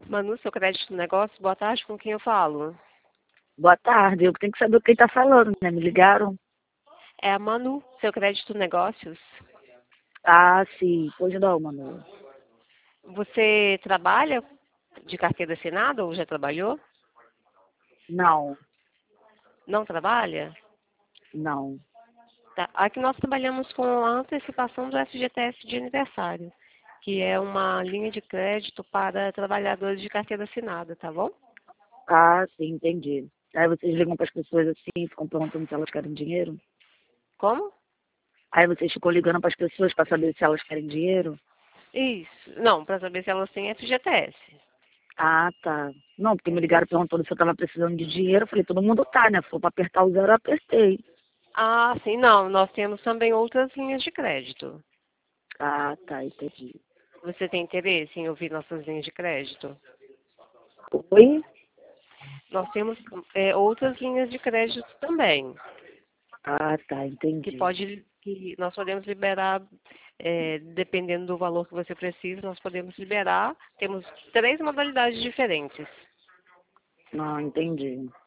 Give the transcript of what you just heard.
Manu, seu crédito no negócio, boa tarde, com quem eu falo? Boa tarde, eu tenho que saber o que ele tá falando, né? Me ligaram? É a Manu, seu crédito negócios. Ah, sim. Pois não, mano. Você trabalha de carteira assinada ou já trabalhou? Não, Não trabalha? não. Tá. Aqui nós trabalhamos com a antecipação do FGTS de aniversário, que é uma linha de crédito para trabalhadores de carteira assinada, tá bom? Ah, sim, entendi. Aí vocês ligam para as pessoas assim, ficam perguntando se elas querem dinheiro? Como? Aí vocês ficam ligando para as pessoas para saber se elas querem dinheiro? Isso. Não, para saber se elas têm FGTS. Ah, tá. Não, porque me ligaram perguntando se eu tava precisando de dinheiro. Eu falei, todo mundo tá, né? Se for para apertar o zero, eu apertei. Ah, sim, não. Nós temos também outras linhas de crédito. Ah, tá, entendi. Você tem interesse em ouvir nossas linhas de crédito? Oi? Nós temos outras linhas de crédito também, Ah, tá, entendi. que nós podemos liberar, dependendo do valor que você precisa, nós podemos liberar. Temos três modalidades diferentes. Não, entendi.